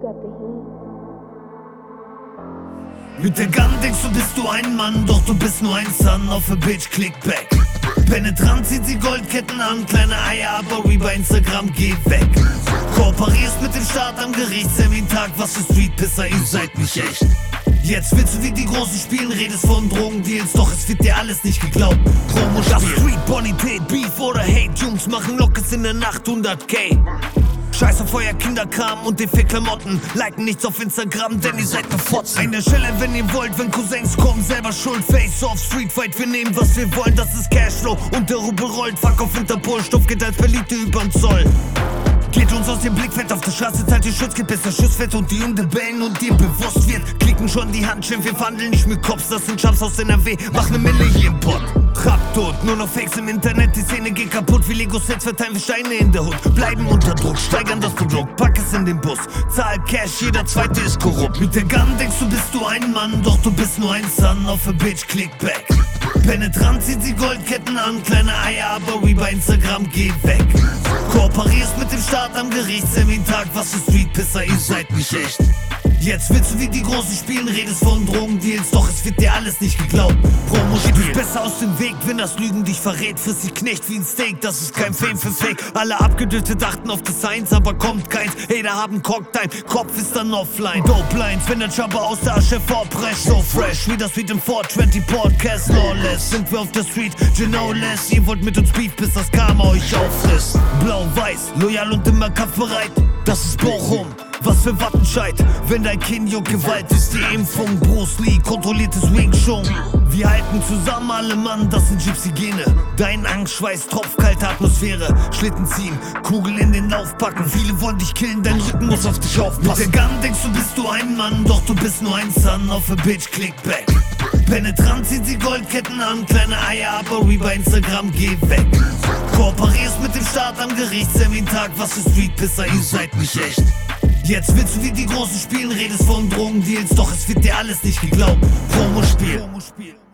got the heat. Mit der Gun denkst du, bist du ein Mann, doch du bist nur ein Son of a bitch, click back. Penetrant zieht sie Goldketten an, kleine Eier, aber bei Instagram, geh weg. Kooperierst mit dem Staat am Gericht, Semin-Tag, was für Streetpisser, ihr seid nicht echt. Jetzt willst du wie die Großen spielen, redest von Drogendeals, doch es wird dir alles nicht geglaubt. Promo-Spiel, Street-Bonität, Beef oder Hate, Jungs machen Lockes in der Nacht 100k. Scheiß auf euer Kinderkram und DF-Klamotten, liken nichts auf Instagram, denn ihr seid befotzen. Eine Schelle, wenn ihr wollt, wenn Cousins kommen, selber schuld, Face-Off, Streetfight, wir nehmen, was wir wollen, das ist Cashflow. Und der Rubel rollt, fuck auf Interpol, Stoff geht als Perlite übern Zoll. Geht uns aus dem Blickfeld, auf der Straße zahlt ihr Schutzgeld, bis der Schuss fällt und die Hunde bellen und dir bewusst wird. Klicken schon die Handschellen, wir verhandeln nicht mit Cops, das sind Chumps aus NRW, mach ne Mille hier im Pott. Rapptot, nur noch Fakes im Internet, die Szene geht kaputt, wie Lego-Sets verteilen wir Steine in der Hut. Bleiben unter Druck, steigern das Produkt, pack es in den Bus, zahl Cash, jeder Zweite ist korrupt. Mit der Gun denkst du, bist du ein Mann, doch du bist nur ein Son of a bitch, click back. Penetrant zieht sie Goldketten an, kleine Eier, aber bei Instagram, geh weg. Kooperierst mit dem Staat am Gericht, Semin-Tag, was für Streetpisser, ihr seid nicht echt. Jetzt willst du wie die Großen spielen, redest von Drogendeals, doch es wird dir alles nicht geglaubt. Promo-Spiel, besser aus dem Weg, wenn das Lügen dich verrät, frisst die Knecht wie ein Steak, das ist kein Fame für Fake. Alle abgedüftet achten auf Designs, aber kommt keins, Hater haben Cocktail, Kopf ist dann offline. Dope Lines, wenn der Chopper aus der Asche vorprescht, so fresh, wie das Beat im 420 Podcast, lawless. Sind wir auf der Street, you know less, ihr wollt mit uns Beef, bis das Karma euch auffrisst. Blau-Weiß, loyal und immer kampfbereit, das ist Bochum. Was für Wattenscheid, wenn dein Kind juckt, Gewalt ist die Impfung. Bruce Lee, kontrolliertes Wing Chun. Wir halten zusammen, alle Mann, das sind Gypsy-Gene. Dein Angstschweiß, tropfkalte Atmosphäre. Schlitten ziehen, Kugel in den Lauf packen. Viele wollen dich killen, dein Rücken muss auf dich aufpassen. Mit der Gun denkst du, bist du ein Mann, doch du bist nur ein Son of a bitch, click back. Penetrant zieht sie Goldketten an, kleine Eier, aber bei Instagram, geh weg. Kooperierst mit dem Staat am Gericht, Semin-Tag, was für Streetpisser, ihr seid nicht echt. Jetzt willst du wie die Großen spielen, redest von Drogendeals, doch es wird dir alles nicht geglaubt. Promo-Spiel.